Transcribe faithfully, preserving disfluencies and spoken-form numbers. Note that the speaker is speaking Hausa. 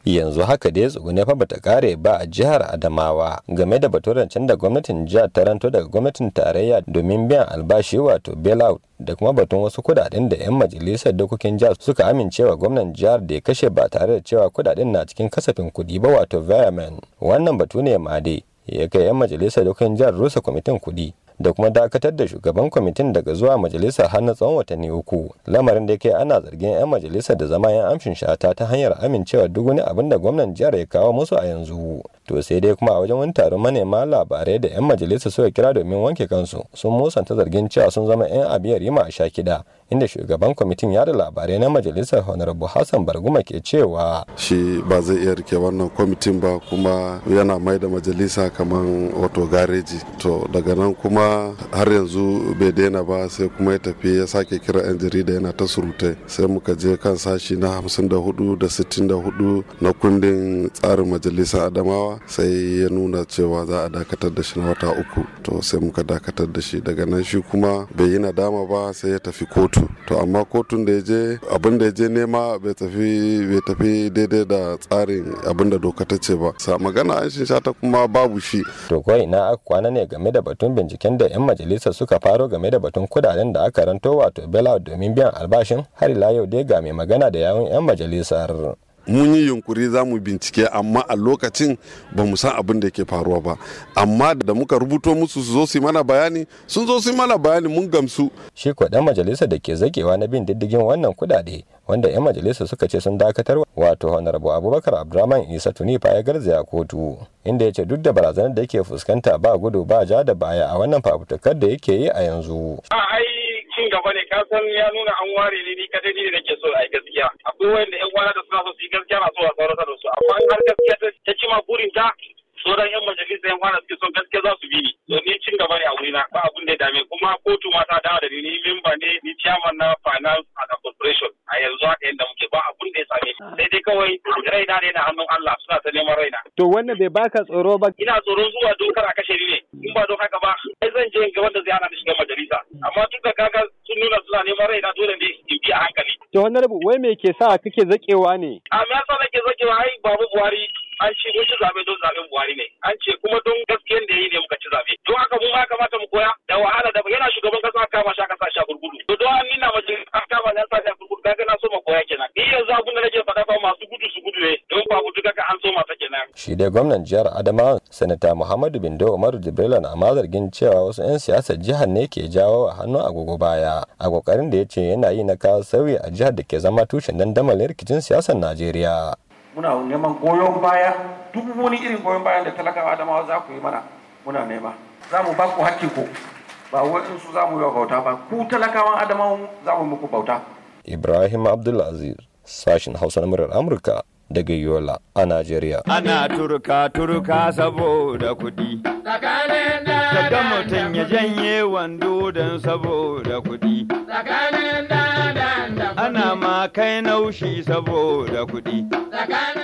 yanzu haka dai tsugune fa bata kare ba a jihar Adamawa game da baturancin da gwamnatin jihar ta ranto daga gwamnatin tarayya domin biyan albashi wato bailout da kuma batun wasu kudaden da 'yan majalisar dokokin jihar suka amincewa gwamnan jihar da ya kashe ba tare da cewa kudaden na cikin kasafin kudi ba wato environment. Wannan batu ne ma dai ya kai 'yan majalisar dokokin jihar rusa kwamitin kudi da kuma dakatar da shugaban kwamitin daga zuwa majalisar har na tsawon watanni uku, lamarin da yake ana zargin 'yan majalisar da zama 'yan amshin shata ta hanyar amincewa duk wani abin da gwamnan jihar ya kawo musu a yanzu. To sai dai kuma a wajen wani taron manema labarai da 'yan majalisar suka kira domin wanke kansu sun musanta zargin cewa sun zama 'yan abiyar rima a sha kiɗa, inda shugaban kwamitin yada labarai na majalisar honorable Hassan Barguma ke cewa shi ba zai iya rike wannan kwamitin ba, kuma yana mai da majalisa kamar wato gareji. To daga nan kuma har yanzu bai daina ba, sai kuma ya tafi ya sake kira 'yan jarida yana ta surutai. Sai muka je kan sashi na hamsin da hudu da sittin da hudu na kundin tsarin majalisar Adamawa, sai ya nuna cewa za a dakatar da shi na wata uku. To sai muka dakatar da shi. Daga nan shi kuma bai yi nadama ba, sai ya tafi kotu. To amma kotun da ya je abin da ya je nema bai tafi bai tafi daidai da tsarin abin da doka ta ce ba. Sa magana an shin shata kuma babu shi. To ko ina aka kwana ne game da batun binciken da 'yan majalisa suka faro game da batun kudaden da aka ranto wato bailout domin biyan albashin? Har ila yau dai ga mai magana da yawun 'yan majalisar. Mun yi yunkuri za mu bincike, amma a lokacin ba mu san abin da ke faruwa ba, amma da muka rubuto musu su zo su mana bayani, sun zo su mana bayani, mun gamsu. Shi ko dan majalisar da ke zakewa na bin diddigin wannan kudade wanda 'yan majalisar suka ce sun dakatar wato honorable Abubakar Abdurrahman Isa tuni fa ya garzaya kotu, inda ya ce duk da barazanar da yake fuskanta ba gudu ba ja da baya a wannan fafutukar da yake yi a yanzu. Cin gaba ne, ka san ya nuna an ware ne ni kadai ne nake so a yi gaskiya. Akwai wanda yan wani da suna so su yi gaskiya na so a tsaurata da su, amma in har gaskiya ta ci ma burin ta, sauran yan majalisa yan wani suke son gaskiya za su bi ni. To ni cin gaba ne a wurina, ba abun da ya dame, kuma kotu ma ta dawo da ni, ni memba ne, ni chairman na finance and corporation a yanzu haka yadda muke, ba abun da ya same ni. Sai dai kawai raina ne na hannun Allah, suna ta neman raina. To wannan bai baka tsoro ba? Ina tsoron zuwa dokar a kashe ni ne, in ba don haka ba, ai zan je in ga wanda zai hana ni shiga majalisa. Amma duk da kaga sun nuna suna neman raina, dole ne in bi a hankali. To wannan rabu wai me ke sa kake zakewa ne? A me yasa nake zakewa? Ai babu Buhari an ce mun ci zabe don zaben Buhari ne. An ce kuma don gaskiyan da yi ne muka ci zabe. Don haka mu ma kamata mu koya da wahala da yana shugaban kasa kama shi aka sa shi a gurgudu. To don an nina mace an kama ne an sa shi a gurgudu, kaga na so ma koya kenan. Ni yanzu abun da nake faɗa fa masu gudu su gudu ne. Don babu duka ka an so ma ta kenan. Shi dai gwamnan jihar Adamawa Sanata Muhammadu Bindo Umaru Jibrila na ma zargin cewa wasu 'yan siyasar jihar ne ke jawo a hannun agogo baya a kokarin da ya ce yana yi na kawo sauyi a jihar da ke zama tushen dandamalin rikicin siyasar Najeriya. Muna neman goyon baya, duk wani irin goyon bayan da talakawa Adamawa za ku yi mana, muna nema. Za mu ba ku hakki ku, ba waɗansu za mu yi bauta ba, ku talakawan Adamawa za mu muku bauta. Ibrahim Abdulaziz, sashin Hausa na murar Amurka daga Yola a Najeriya. Ana turka turka saboda kuɗi. Daga mutum ya janye wando don saboda kuɗi. Ana ma kai naushi saboda kuɗi.